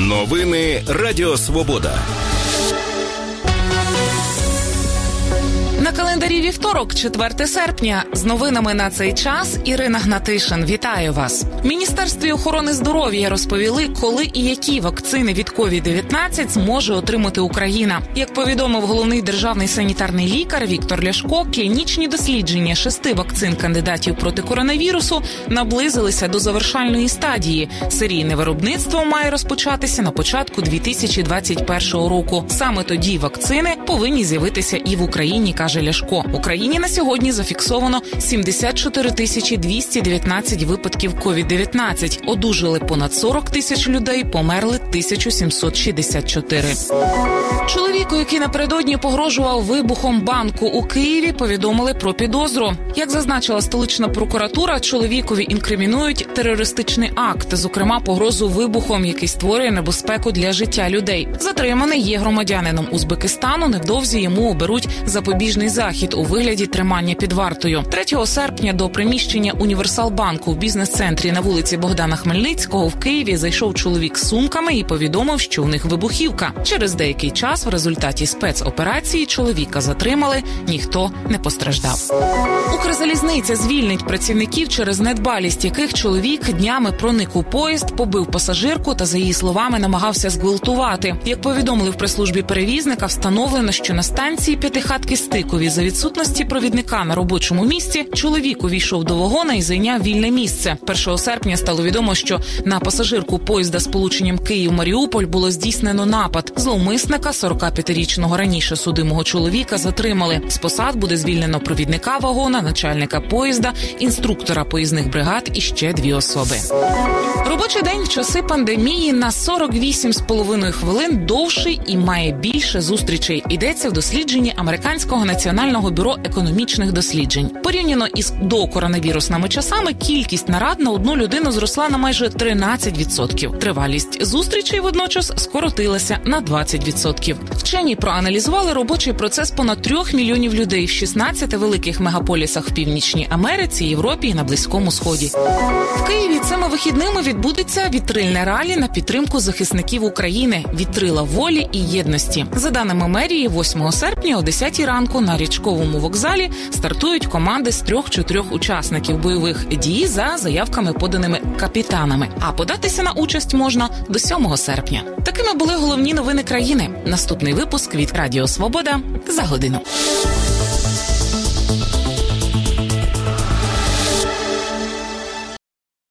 Новини Радіо Свобода. На календарі вівторок, 4 серпня. З новинами на цей час Ірина Гнатишин. Вітаю вас. В Міністерстві охорони здоров'я розповіли, коли і які вакцини від COVID-19 зможе отримати Україна. Як повідомив головний державний санітарний лікар Віктор Ляшко, клінічні дослідження 6 вакцин кандидатів проти коронавірусу наблизилися до завершальної стадії. Серійне виробництво має розпочатися на початку 2021 року. Саме тоді вакцини повинні з'явитися і в Україні, каже Ляшко. В Україні на сьогодні зафіксовано 74 219 випадків COVID-19. Одужали понад 40 тисяч людей, померли 1764. Чоловіку, який напередодні погрожував вибухом банку у Києві, повідомили про підозру. Як зазначила столична прокуратура, чоловікові інкримінують терористичний акт, зокрема погрозу вибухом, який створює небезпеку для життя людей. Затриманий є громадянином Узбекистану, невдовзі йому оберуть запобіжний захід у вигляді тримання під вартою. 3 серпня до приміщення Універсалбанку в бізнес-центрі на вулиці Богдана Хмельницького в Києві зайшов чоловік з сумками і повідомив, що у них вибухівка. Через деякий час в результаті спецоперації чоловіка затримали, ніхто не постраждав. Укрзалізниця звільнить працівників, через недбалість яких чоловік днями проник у поїзд, побив пасажирку та, за її словами, намагався зґвалтувати. Як повідомили в прес-службі перевізника, встановлено, що на станції П'ятихатки Стикові за відсутності провідника на робочому місці чоловік увійшов до вагона і зайняв вільне місце. 1 серпня стало відомо, що на пасажирку поїзда з полученням Київ-Маріуполь було здійснено напад. Зловмисника, 45-річного раніше судимого чоловіка, затримали. З посад буде звільнено провідника вагона, начальника поїзда, інструктора поїзних бригад і ще 2 особи. Робочий день в часи пандемії на 48,5 хвилин довший і має більше зустрічей. Йдеться в дослідженні Американського національного бюро економічних досліджень. Порівняно із докоронавірусними часами кількість нарад на одну людину зросла на майже 13%. Тривалість зустрічей водночас скоротилася на 20%. Вчені проаналізували робочий процес понад 3 мільйонів людей в 16 великих мегаполісах в Північній Америці, Європі і на Близькому Сході. В Києві цими вихідними відбудеться вітрильне ралі на підтримку захисників України «Вітрила волі і єдності». За даними мерії, 8 серпня о 10 ранку на Річковому вокзалі стартують команди з 3-4 учасників бойових дій за заявками, поданими капітанами. А податися на участь можна до 7 серпня. Такими були головні новини країни. Наступний випуск від Радіо Свобода за годину.